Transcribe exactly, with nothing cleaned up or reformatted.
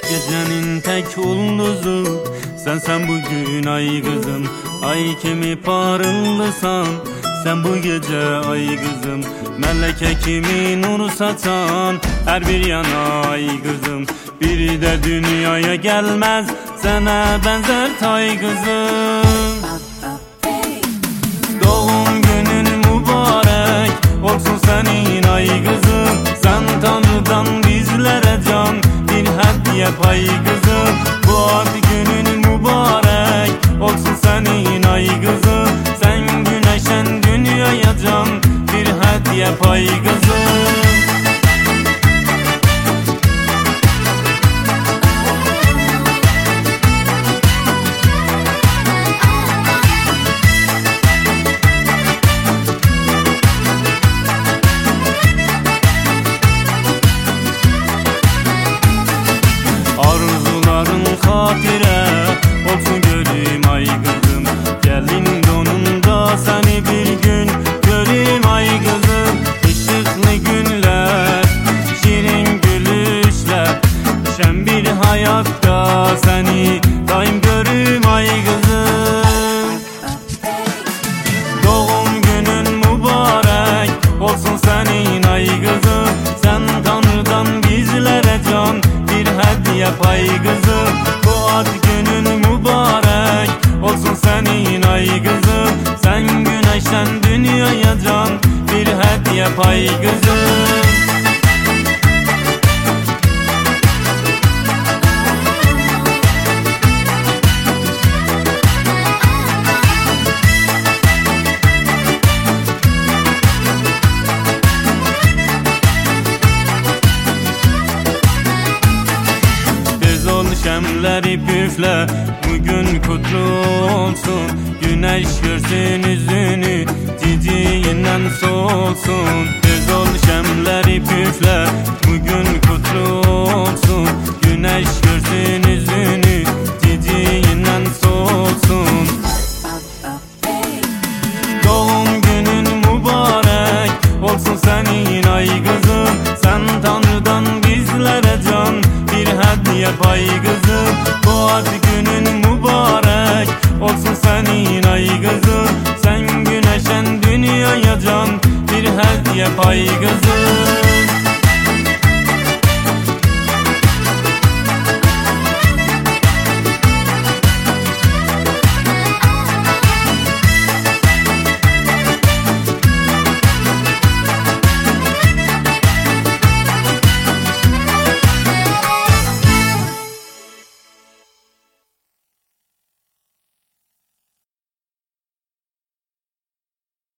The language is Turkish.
Gecenin tek ulduzu sensen bugün ay kızım. Ay kimi parıldısan sen bu gece ay kızım. Meleke kimi nur saçan her bir yana ay kızım. Biri de dünyaya gelmez sana benzer tay kızım. Doğum günün mübarek olsun senin ay kızım. Sen Tanrı'dan bizlere can bir hediye pay kızım. Bu ad günün mübarek olsun senin ay kızım. Sen güneşen dünyaya can bir hediye pay kızım. Arzuların hatire olsun göreyim ay kızım. Gelin donunda seni bir gün göreyim ay kızım. Işıklı günler, şirin gülüşler, şen bir hayatta seni daim göreyim ay kızım. Doğum günün mübarek olsun senin ay kızım. Sen Tanrı'dan bizlere can bir hediye pay kızım. Bu ad günün mübarek olsun senin ay kızım. Sen güneşten dünyaya can bir hediye pay kızım. Şemleri püfle bugün kutlu olsun. Güneş görsün yüzünü ciciğinden solsun.